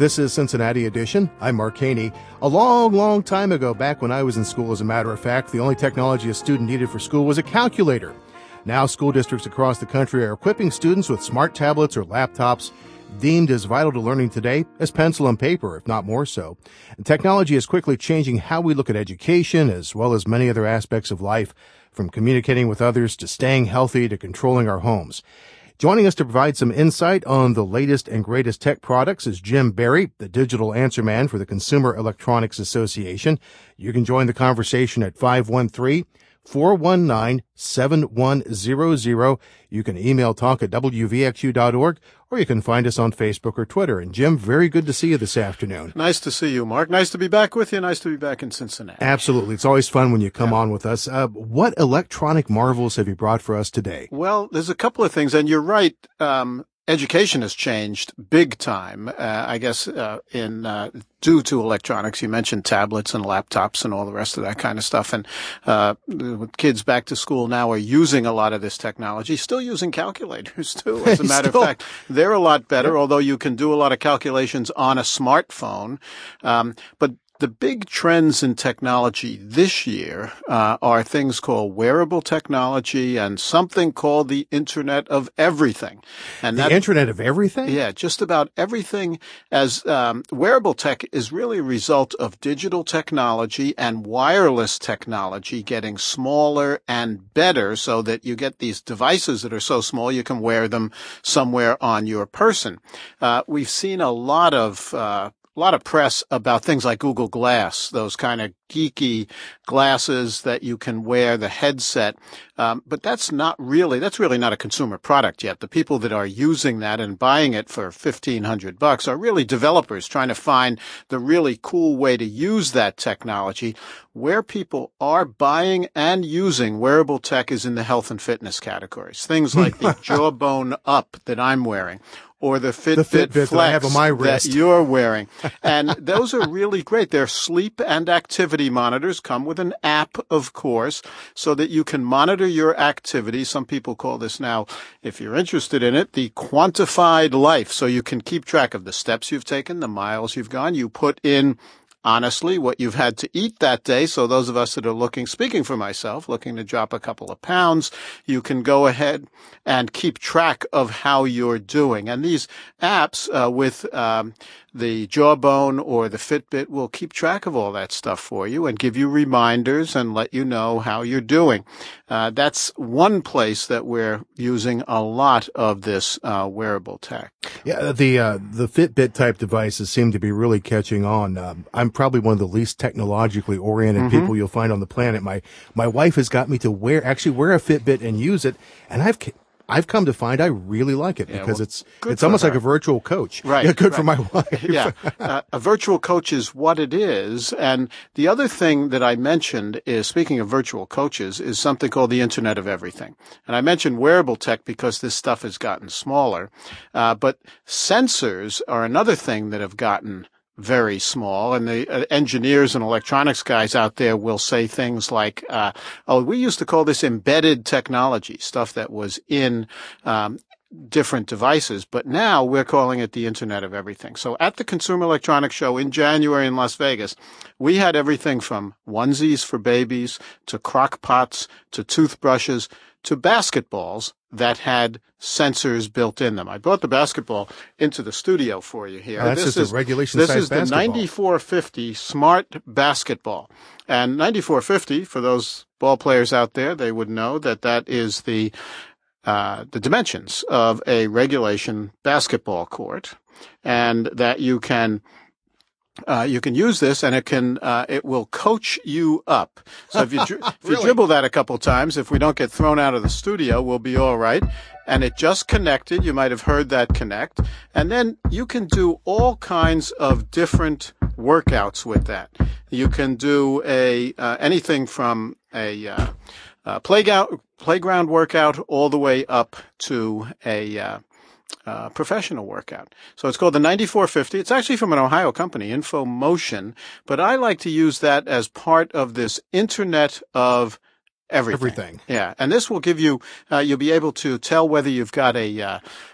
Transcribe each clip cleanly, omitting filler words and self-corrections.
This is Cincinnati Edition. I'm Mark Haney. A long time ago, back when I was in school, as a matter of fact, the only technology a student needed for school was a calculator. Now, school districts across the country are equipping students with smart tablets or laptops, deemed as vital to learning today as pencil and paper, if not more so. And technology is quickly changing how we look at education, as well as many other aspects of life, from communicating with others to staying healthy to controlling our homes. Joining us to provide some insight on the latest and greatest tech products is Jim Barry, the digital answer man for the Consumer Electronics Association. You can join the conversation at 513-419-7100. You can email talk@wvxu.org, or you can find us on Facebook or Twitter. And Jim, very good to see you this afternoon. Nice to see you, Mark. Nice to be back with you. Nice to be back in Cincinnati. Absolutely. It's always fun when you come on with us. What electronic marvels have you brought for us today? Well, there's a couple of things, and you're right. Education has changed big time, I guess, due to electronics. You mentioned tablets and laptops and all the rest of that kind of stuff. And kids back to school now are using a lot of this technology, still using calculators, too. As a matter of fact, they're a lot better, although you can do a lot of calculations on a smartphone. But the big trends in technology this year are things called wearable technology and something called the Internet of Everything. And the Internet of Everything? Yeah, just about everything. As wearable tech is really a result of digital technology and wireless technology getting smaller and better, so that you get these devices that are so small you can wear them somewhere on your person. We've seen a lot of press about things like Google Glass, those kind of geeky glasses that you can wear, the headset. But that's really not a consumer product yet. The people that are using that and buying it for $1,500 are really developers trying to find the really cool way to use that technology. Where people are buying and using wearable tech is in the health and fitness categories. Things like the Jawbone Up that I'm wearing, or the Fitbit Flex that I have on my wrist that you're wearing. And those are really great. They're sleep and activity monitors, come with an app, of course, so that you can monitor your activity. Some people call this now, if you're interested in it, the quantified life. So you can keep track of the steps you've taken, the miles you've gone. You put in, honestly, what you've had to eat that day. So those of us that are speaking for myself, looking to drop a couple of pounds, you can go ahead and keep track of how you're doing. And these apps with the Jawbone or the Fitbit will keep track of all that stuff for you and give you reminders and let you know how you're doing. That's one place that we're using a lot of this wearable tech. Yeah, the Fitbit type devices seem to be really catching on. I'm probably one of the least technologically oriented people you'll find on the planet. My wife has got me to wear a Fitbit and use it, and I've come to find I really like it because it's almost like a virtual coach. Right. Yeah, good for my wife. Yeah. A virtual coach is what it is. And the other thing that I mentioned is, speaking of virtual coaches, is something called the Internet of Everything. And I mentioned wearable tech because this stuff has gotten smaller. But sensors are another thing that have gotten very small, and the engineers and electronics guys out there will say things like, we used to call this embedded technology, stuff that was in different devices, but now we're calling it the Internet of Everything. So at the Consumer Electronics Show in January in Las Vegas, we had everything from onesies for babies to crock pots to toothbrushes to basketballs that had sensors built in them. I brought the basketball into the studio for you here. This is a regulation-sized basketball. This is the 9450 Smart Basketball. And 9450, for those ball players out there, they would know that is the dimensions of a regulation basketball court, and that you can use this, and it will coach you up. So if you dribble that a couple times, if we don't get thrown out of the studio, we'll be all right. And it just connected. You might have heard that connect. And then you can do all kinds of different workouts with that. You can do anything from a playground workout all the way up to a professional workout. So it's called the 9450. It's actually from an Ohio company, InfoMotion, but I like to use that as part of this Internet of Everything. Everything. Yeah. And this will give you, you'll be able to tell whether you've got a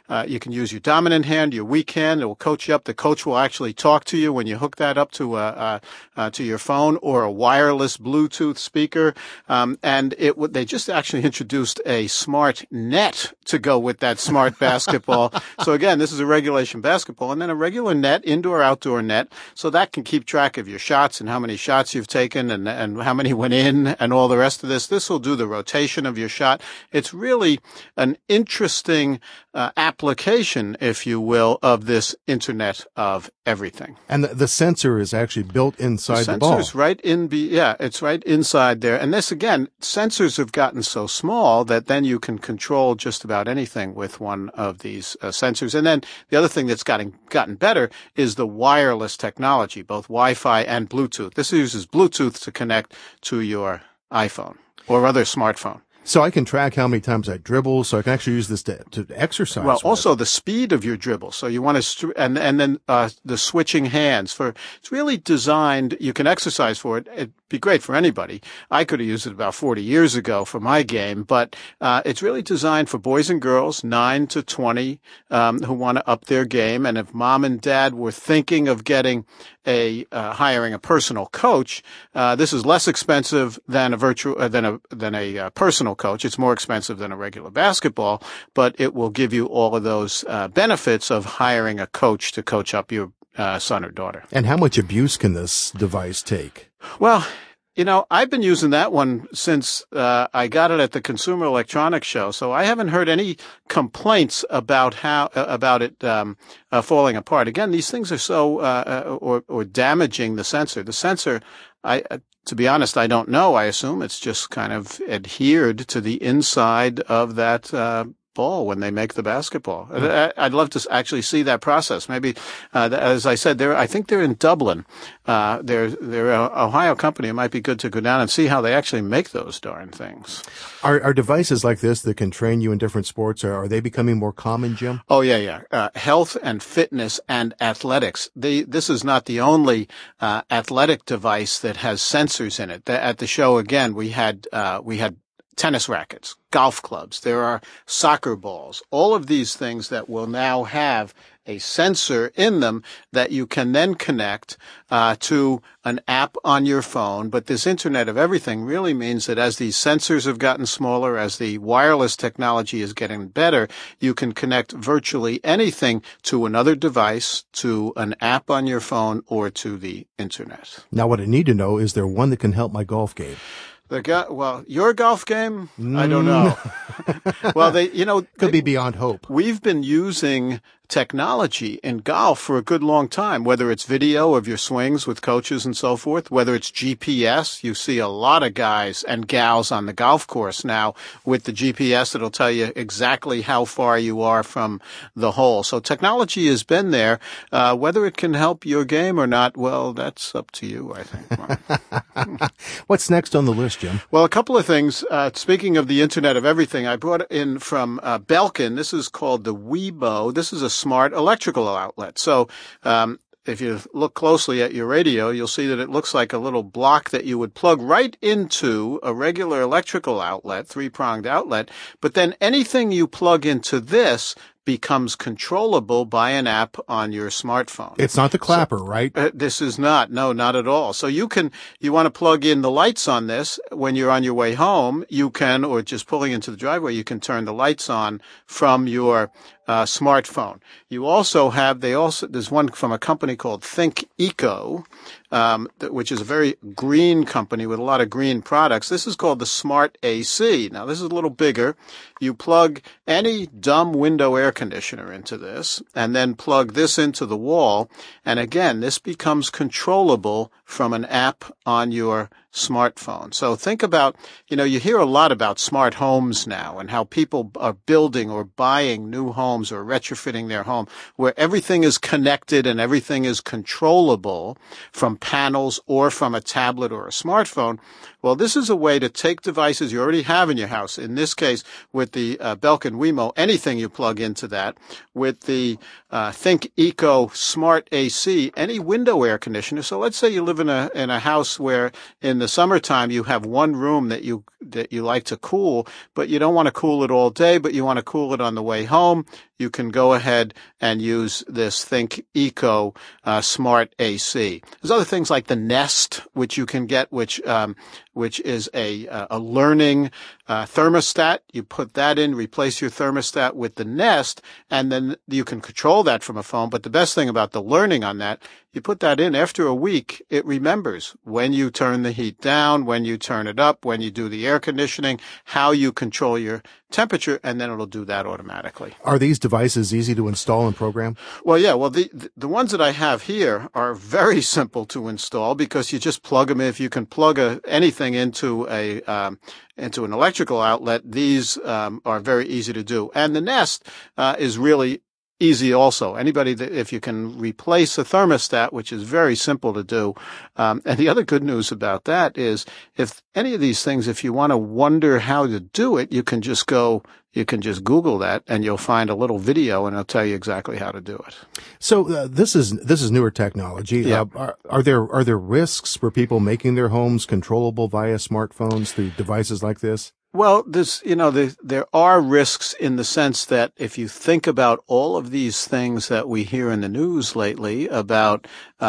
You can use your dominant hand, your weak hand. It will coach you up. The coach will actually talk to you when you hook that up to your phone or a wireless Bluetooth speaker. And they just actually introduced a smart net to go with that smart basketball. So again, this is a regulation basketball, and then a regular net, indoor, outdoor net. So that can keep track of your shots and how many shots you've taken and how many went in and all the rest of this. This will do the rotation of your shot. It's really an interesting application, if you will, of this Internet of Everything. And the sensor is actually built inside the ball. Sensor's right it's right inside there. And this, again, sensors have gotten so small that then you can control just about anything with one of these sensors. And then the other thing that's gotten better is the wireless technology, both Wi-Fi and Bluetooth. This uses Bluetooth to connect to your iPhone or other smartphone. So I can track how many times I dribble, so I can actually use this to exercise. Well, also the speed of your dribble. So you want to, and then the switching hands. It's really designed, you can exercise for it. It'd be great for anybody. I could have used it about 40 years ago for my game, but it's really designed for boys and girls, 9 to 20, who want to up their game. And if mom and dad were thinking of getting hiring a personal coach, this is less expensive than a personal coach. It's more expensive than a regular basketball, but it will give you all of those benefits of hiring a coach to coach up your son or daughter. And how much abuse can this device take? Well, I've been using that one since I got it at the Consumer Electronics Show, so I haven't heard any complaints about it falling apart. Again, these things are so or damaging the sensor. The sensor, to be honest, I don't know. I assume it's just kind of adhered to the inside of that ball when they make the basketball. I'd love to actually see that process. Maybe, as I said, I think they're in Dublin. They're an Ohio company. It might be good to go down and see how they actually make those darn things. Are devices like this that can train you in different sports, are they becoming more common, Jim? Oh, yeah. Health and fitness and athletics. This is not the only athletic device that has sensors in it. At the show, again, we had tennis rackets, golf clubs, there are soccer balls, all of these things that will now have a sensor in them that you can then connect to an app on your phone. But this Internet of Everything really means that as these sensors have gotten smaller, as the wireless technology is getting better, you can connect virtually anything to another device, to an app on your phone, or to the Internet. Now, what I need to know, is there one that can help my golf game? Your golf game? I don't know. Well, could be beyond hope. We've been using technology in golf for a good long time, whether it's video of your swings with coaches and so forth, whether it's GPS. You see a lot of guys and gals on the golf course now with the GPS that'll tell you exactly how far you are from the hole. So technology has been there. Whether it can help your game or not, well, that's up to you, I think. What's next on the list, Jim? Well, a couple of things. Speaking of the Internet of Everything, I brought in from Belkin. This is called the Weibo. This is a smart electrical outlet. So if you look closely at your radio, you'll see that it looks like a little block that you would plug right into a regular electrical outlet, three-pronged outlet. But then anything you plug into this becomes controllable by an app on your smartphone. It's not the clapper, right? This is not. No, not at all. So you want to plug in the lights on this when you're on your way home, or just pulling into the driveway, you can turn the lights on from your smartphone. You also there's one from a company called Think Eco, which is a very green company with a lot of green products. This is called the Smart AC. Now, this is a little bigger. You plug any dumb window air conditioner into this and then plug this into the wall. And again, this becomes controllable from an app on your smartphone. So think about, you hear a lot about smart homes now and how people are building or buying new homes or retrofitting their home where everything is connected and everything is controllable from panels or from a tablet or a smartphone. Well, this is a way to take devices you already have in your house. In this case, with the Belkin Wemo, anything you plug into that. With the Think Eco Smart AC, any window air conditioner. So let's say you live in a house where in the summertime you have one room that you like to cool, but you don't want to cool it all day, but you want to cool it on the way home. you can go ahead and use this Think Eco Smart AC. There's other things like the Nest, which you can get, which is a learning thermostat. You put that in, replace your thermostat with the Nest, and then you can control that from a phone. But the best thing about the learning on that, you put that in, after a week, it remembers when you turn the heat down, when you turn it up, when you do the air conditioning, how you control your temperature, and then it'll do that automatically. Are these devices easy to install and program? Well, yeah. Well, the ones that I have here are very simple to install because you just plug them in. If you can plug anything into an electrical outlet, these are very easy to do. And the Nest is really easy also. Anybody that, if you can replace a thermostat, which is very simple to do. And the other good news about that is if any of these things, if you want to wonder how to do it, you can just Google that and you'll find a little video and it'll tell you exactly how to do it. So this is newer technology. Yeah. Are there risks for people making their homes controllable via smartphones through devices like this? Well, there are risks in the sense that if you think about all of these things that we hear in the news lately about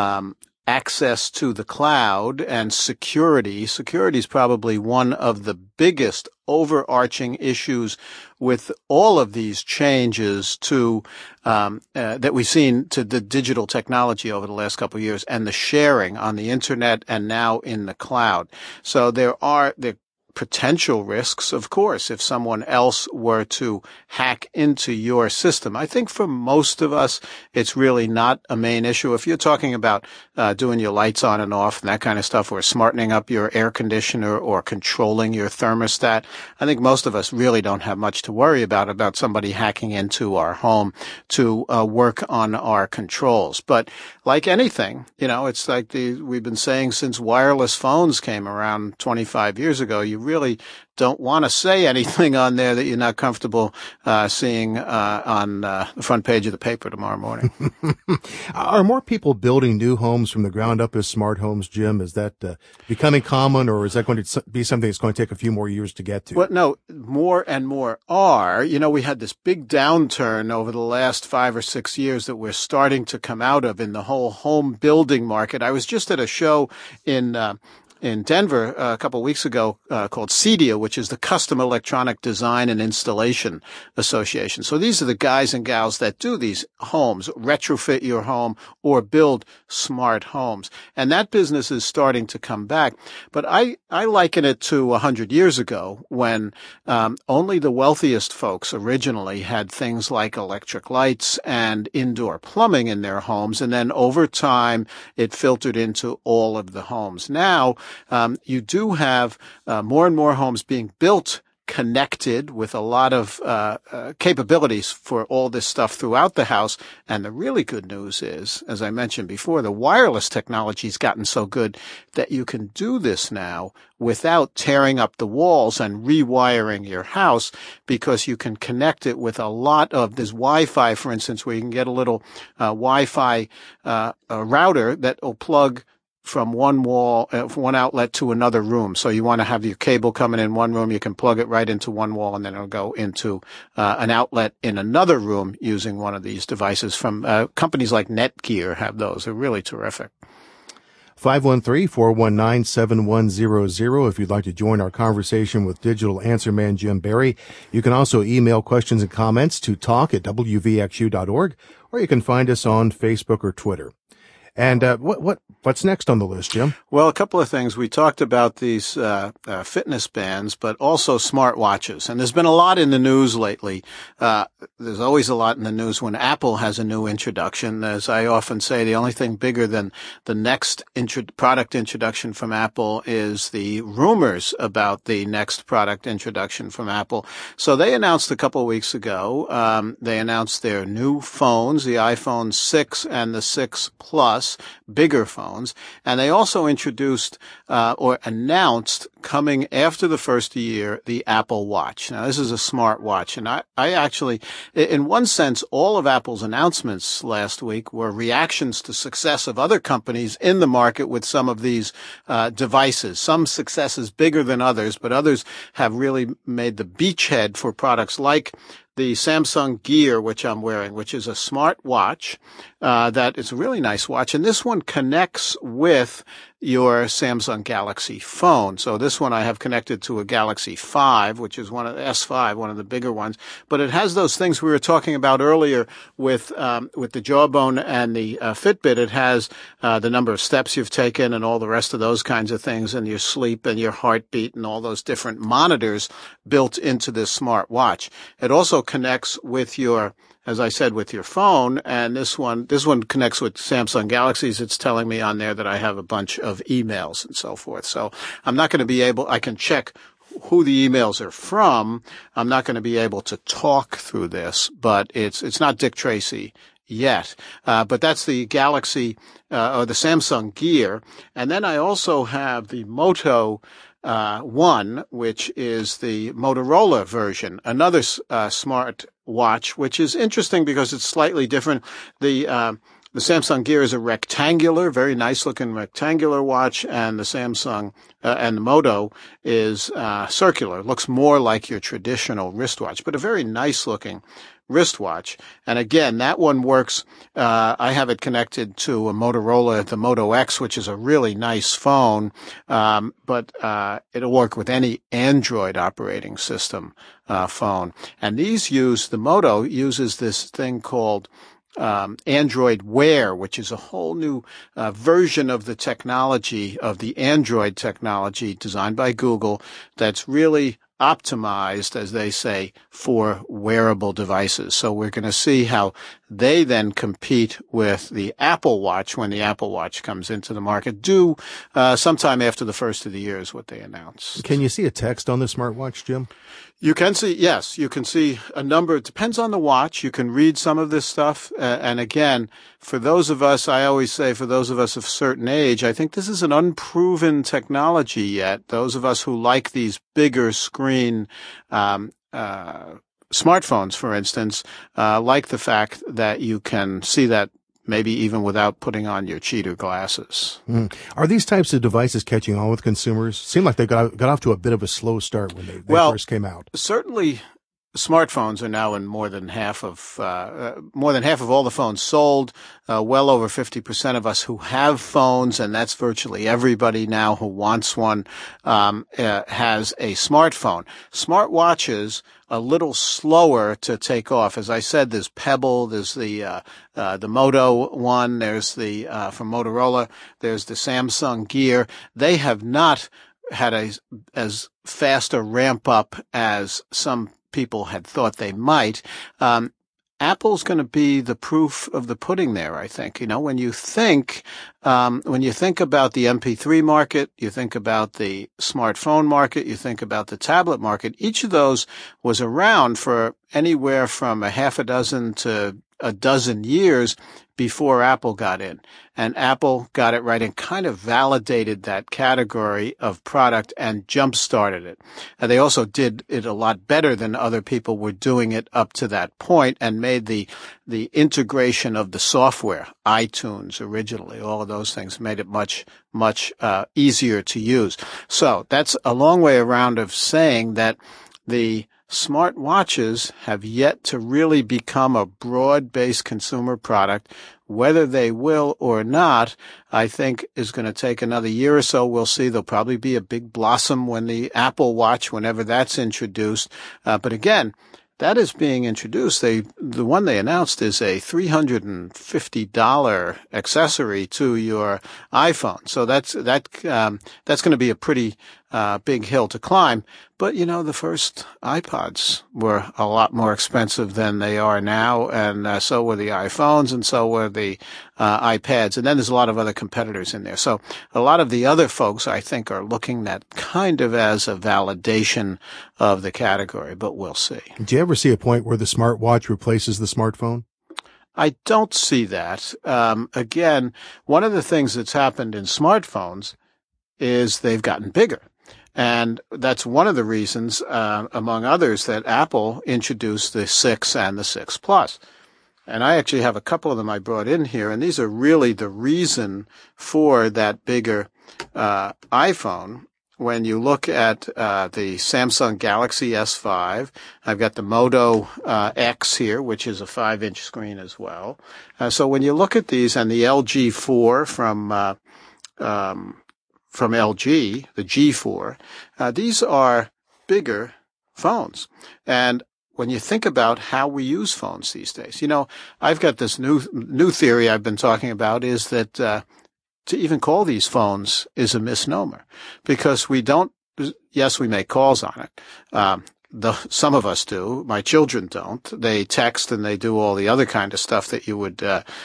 access to the cloud and security is probably one of the biggest overarching issues with all of these changes to that we've seen to the digital technology over the last couple of years and the sharing on the internet and now in the cloud. So there are potential risks, of course, if someone else were to hack into your system. I think for most of us, it's really not a main issue. If you're talking about doing your lights on and off and that kind of stuff, or smartening up your air conditioner or controlling your thermostat, I think most of us really don't have much to worry about somebody hacking into our home to work on our controls. But like anything, it's like we've been saying since wireless phones came around 25 years ago, you really don't want to say anything on there that you're not comfortable seeing on the front page of the paper tomorrow morning. Are more people building new homes from the ground up as smart homes, Jim? Is that becoming common, or is that going to be something that's going to take a few more years to get to? Well, no, more and more are. We had this big downturn over the last 5 or 6 years that we're starting to come out of in the whole home building market. I was just at a show in Denver a couple of weeks ago called CEDIA, which is the Custom Electronic Design and Installation Association. So these are the guys and gals that do these homes, retrofit your home or build smart homes. And that business is starting to come back. But I liken it to 100 years ago when only the wealthiest folks originally had things like electric lights and indoor plumbing in their homes. And then over time, it filtered into all of the homes. Now, you do have more and more homes being built connected with a lot of capabilities for all this stuff throughout the house. And the really good news is, as I mentioned before, the wireless technology has gotten so good that you can do this now without tearing up the walls and rewiring your house, because you can connect it with a lot of this Wi-Fi, for instance, where you can get a little Wi-Fi router that will plug from one outlet to another room. So you want to have your cable coming in one room, you can plug it right into one wall, and then it'll go into an outlet in another room using one of these devices from companies like Netgear have those. They're really terrific. 513-419-7100 if you'd like to join our conversation with Digital Answer Man Jim Barry. You can also email questions and comments to talk@wvxu.org, or you can find us on Facebook or Twitter. And what's next on the list, Jim? Well, a couple of things. We talked about these fitness bands, but also smartwatches. And there's been a lot in the news lately. There's always a lot in the news when Apple has a new introduction. As I often say, the only thing bigger than the next product introduction from Apple is the rumors about the next product introduction from Apple. So they announced a couple of weeks ago, they announced their new phones, the iPhone 6 and the 6 Plus. Bigger phones. And they also introduced or announced, coming after the first year, the Apple Watch. Now, this is a smart watch. And I actually, in one sense, all of Apple's announcements last week were reactions to success of other companies in the market with some of these devices. Some successes bigger than others, but others have really made the beachhead for products like the Samsung Gear, which I'm wearing, which is a smart watch that is a really nice watch. And this one connects with your Samsung Galaxy phone. So this one I have connected to a Galaxy 5, which is one of the S5, one of the bigger ones. But it has those things we were talking about earlier with the Jawbone and the Fitbit. It has the number of steps you've taken and all the rest of those kinds of things, and your sleep and your heartbeat and all those different monitors built into this smart watch. It also connects with your, as I said, with your phone, and this one connects with Samsung Galaxies. It's telling me on there that I have a bunch of emails and so forth. So I'm not going to be able, I can check who the emails are from. I'm not going to be able to talk through this, but it's not Dick Tracy yet. But that's the Galaxy, or the Samsung Gear. And then I also have the Moto One, which is the Motorola version, another smart watch, which is interesting because it's slightly different. The Samsung Gear is a rectangular, very nice looking rectangular watch, and the Samsung and the Moto is circular. It looks more like your traditional wristwatch, but a very nice looking wristwatch. And again, that one works. I have it connected to a Motorola, the Moto X, which is a really nice phone, but it'll work with any Android operating system phone. And the Moto uses this thing called Android Wear, which is a whole new version of the technology, of the Android technology designed by Google, that's really optimized, as they say, for wearable devices. So we're going to see how they then compete with the Apple Watch when the Apple Watch comes into the market, due sometime after the first of the year is what they announced. Can you see a text on the smartwatch, Jim? You can see, yes, you can see a number. It depends on the watch. You can read some of this stuff. And again, for those of us, I always say, for those of us of certain age, I think this is an unproven technology yet. Those of us who like these bigger screen smartphones, for instance, like the fact that you can see that maybe even without putting on your cheater glasses. Mm. Are these types of devices catching on with consumers? Seem like they got off to a bit of a slow start when they first came out. Certainly, smartphones are now in more than half of all the phones sold. Well over 50% of us who have phones, and that's virtually everybody now who wants one, has a smartphone. Smartwatches a little slower to take off. As I said, there's Pebble, there's the Moto One, there's the from Motorola, there's the Samsung Gear. They have not had as fast a ramp up as some people had thought they might. Apple's going to be the proof of the pudding there, I think. You know, when you think about the MP3 market, you think about the smartphone market, you think about the tablet market, each of those was around for anywhere from a half a dozen to a dozen years before Apple got in. And Apple got it right and kind of validated that category of product and jump-started it. And they also did it a lot better than other people were doing it up to that point, and made the integration of the software, iTunes originally, all of those things made it much easier to use. So that's a long way around of saying that the smart watches have yet to really become a broad-based consumer product. Whether they will or not, I think is going to take another year or so. We'll see. There'll probably be a big blossom when the Apple Watch, whenever that's introduced. But again, that is being introduced. The one they announced is a $350 accessory to your iPhone. So that's going to be a pretty big hill to climb. But, you know, the first iPods were a lot more expensive than they are now, and so were the iPhones, and so were the iPads. And then there's a lot of other competitors in there. So a lot of the other folks, I think, are looking at kind of as a validation of the category, but we'll see. Do you ever see a point where the smartwatch replaces the smartphone? I don't see that. Again, one of the things that's happened in smartphones is they've gotten bigger. And that's one of the reasons, among others, that Apple introduced the 6 and the 6 Plus. And I actually have a couple of them I brought in here, and these are really the reason for that bigger iPhone. when you look at the Samsung Galaxy S5, I've got the Moto X here, which is a 5-inch screen as well. So when you look at these, and the LG 4 from LG, the G4, these are bigger phones. And when you think about how we use phones these days, I've got this new theory I've been talking about is that to even call these phones is a misnomer, because we don't. Yes, we make calls on it. Some of us do. My children don't. They text and they do all the other kind of stuff that you would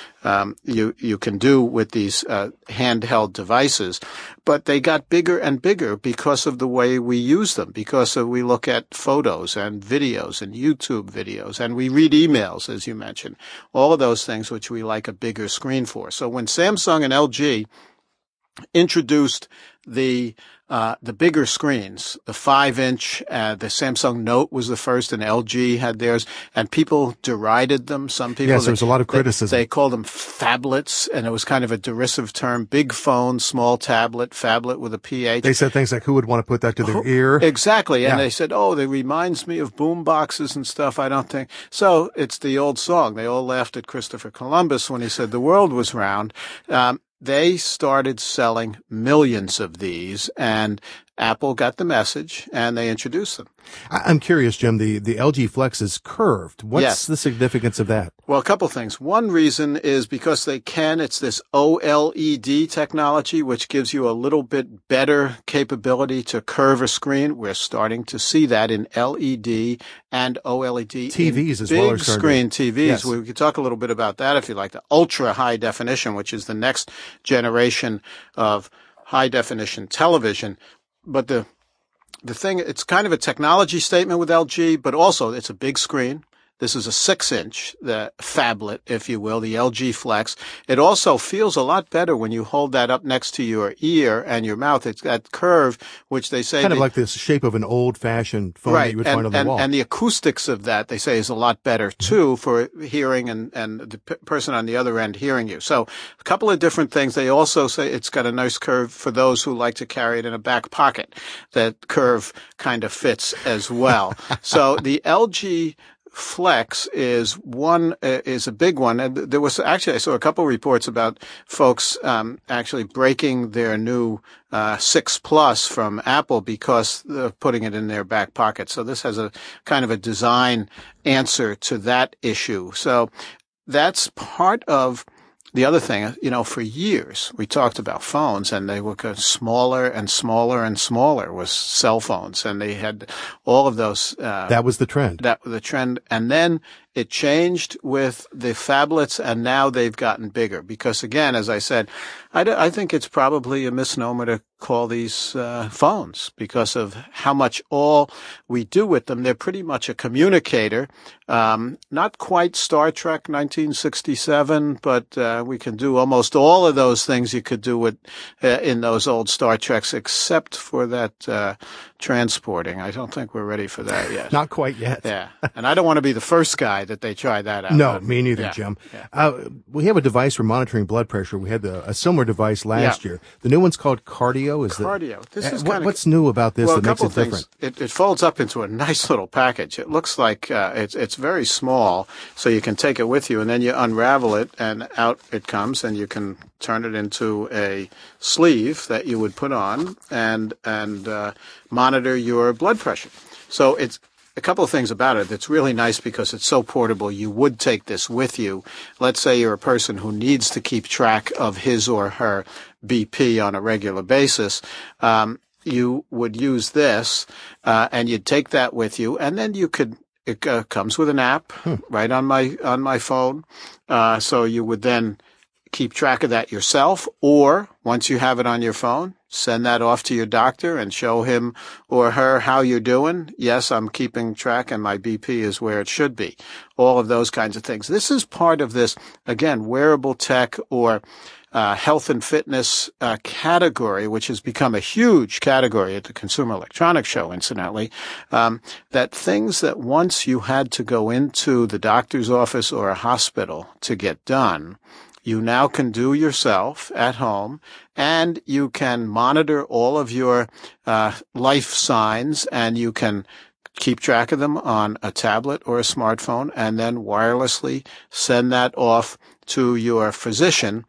you can do with these handheld devices. But they got bigger and bigger because of the way we use them, because we look at photos and videos and YouTube videos, and we read emails, as you mentioned. All of those things which we like a bigger screen for. So when Samsung and LG introduced the bigger screens, the 5-inch, the Samsung Note was the first, and LG had theirs, and people derided them. Some people, yes, there was a lot of criticism. They called them phablets, and it was kind of a derisive term. Big phone, small tablet, phablet with a PH. They said things like, who would want to put that to their ear? Exactly, and they said, that reminds me of boom boxes and stuff. I don't think so. It's the old song. They all laughed at Christopher Columbus when he said the world was round. They started selling millions of these, and Apple got the message, and they introduced them. I'm curious, Jim, the LG Flex is curved. What's the significance of that? Well, a couple things. One reason is because it's this OLED technology, which gives you a little bit better capability to curve a screen. We're starting to see that in LED and OLED. TVs as well. Big screen TVs. Yes. We could talk a little bit about that if you like. The ultra high definition, which is the next generation of high definition television. But the thing, it's kind of a technology statement with LG, but also it's a big screen. This is a 6-inch, the phablet, if you will, the LG Flex. It also feels a lot better when you hold that up next to your ear and your mouth. It's that curve, which they say... kind of like the shape of an old-fashioned phone that you would find on the wall. And the acoustics of that, they say, is a lot better, too, for hearing and the person on the other end hearing you. So a couple of different things. They also say it's got a nice curve for those who like to carry it in a back pocket. That curve kind of fits as well. So the LG Flex is a big one. And there was actually, I saw a couple reports about folks actually breaking their new 6 Plus from Apple because they're putting it in their back pocket. So this has a kind of a design answer to that issue. So that's part of the other thing. For years we talked about phones, and they were smaller and smaller and smaller was cell phones, and they had all of those. That was the trend. And then it changed with the phablets, and now they've gotten bigger. Because again, as I said, I think it's probably a misnomer to call these phones because of how much all we do with them. They're pretty much a communicator. Not quite Star Trek 1967, but we can do almost all of those things you could do with in those old Star Treks, except for that transporting. I don't think we're ready for that yet. Not quite yet. Yeah, and I don't want to be the first guy that they try that out. No, me neither, Jim. Yeah. We have a device for monitoring blood pressure. We had a similar device last year. The new one's called Cardio. Cardio. This is what's new about this that makes it different? It folds up into a nice little package. It looks like it's very small, so you can take it with you, and then you unravel it, and out it comes, and you can turn it into a sleeve that you would put on and monitor your blood pressure. So it's a couple of things about it that's really nice because it's so portable. You would take this with you. Let's say you're a person who needs to keep track of his or her BP on a regular basis. You would use this, and you'd take that with you, and then you could. It comes with an app right on my phone, so you would then keep track of that yourself, or once you have it on your phone, send that off to your doctor and show him or her how you're doing. Yes, I'm keeping track and my BP is where it should be. All of those kinds of things. This is part of this, again, wearable tech or health and fitness category, which has become a huge category at the Consumer Electronics Show, incidentally, that things that once you had to go into the doctor's office or a hospital to get done, you now can do yourself at home, and you can monitor all of your life signs, and you can keep track of them on a tablet or a smartphone, and then wirelessly send that off to your physician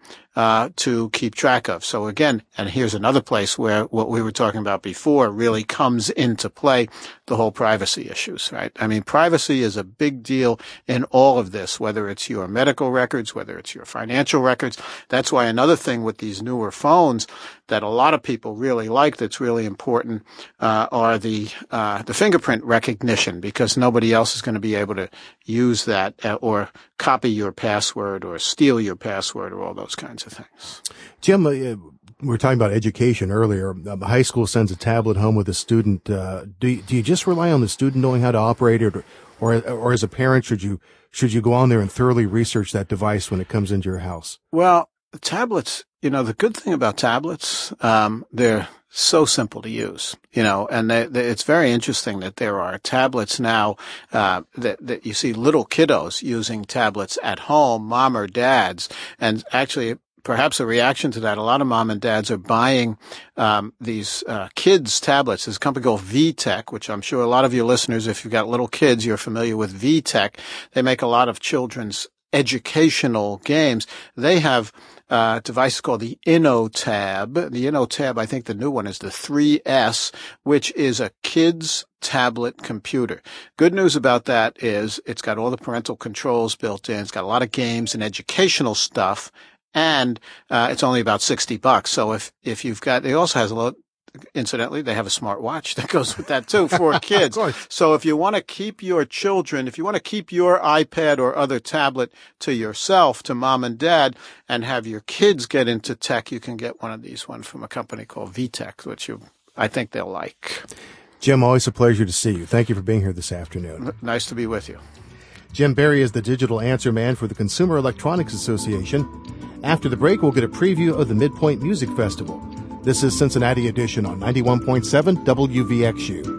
to keep track of. So again, and here's another place where what we were talking about before really comes into play, the whole privacy issues, right? I mean, privacy is a big deal in all of this, whether it's your medical records, whether it's your financial records. That's why another thing with these newer phones that a lot of people really like that's really important are the fingerprint recognition, because nobody else is going to be able to use that or copy your password or steal your password or all those kinds of things. Jim, we were talking about education earlier. High school sends a tablet home with a student. Do you just rely on the student knowing how to operate it, or as a parent, should you go on there and thoroughly research that device when it comes into your house? Well, tablets, the good thing about tablets, they're so simple to use, and it's very interesting that there are tablets now, that you see little kiddos using tablets at home, mom or dads, and actually perhaps a reaction to that, a lot of mom and dads are buying these kids tablets. There's a company called VTech, which I'm sure a lot of your listeners, if you've got little kids, you're familiar with VTech. They make a lot of children's educational games. They have a device called the InnoTab. The InnoTab, I think the new one is the 3S, which is a kid's tablet computer. Good news about that is it's got all the parental controls built in. It's got a lot of games and educational stuff. And it's only about $60. So if you've got, it also has a lot. Incidentally, they have a smartwatch that goes with that too for kids. So if you want to keep your children, if you want to keep your iPad or other tablet to yourself, to mom and dad, and have your kids get into tech, you can get one of these ones from a company called VTech, which I think they'll like. Jim, always a pleasure to see you. Thank you for being here this afternoon. Nice to be with you. Jim Barry is the digital answer man for the Consumer Electronics Association. After the break, we'll get a preview of the Midpoint Music Festival. This is Cincinnati Edition on 91.7 WVXU.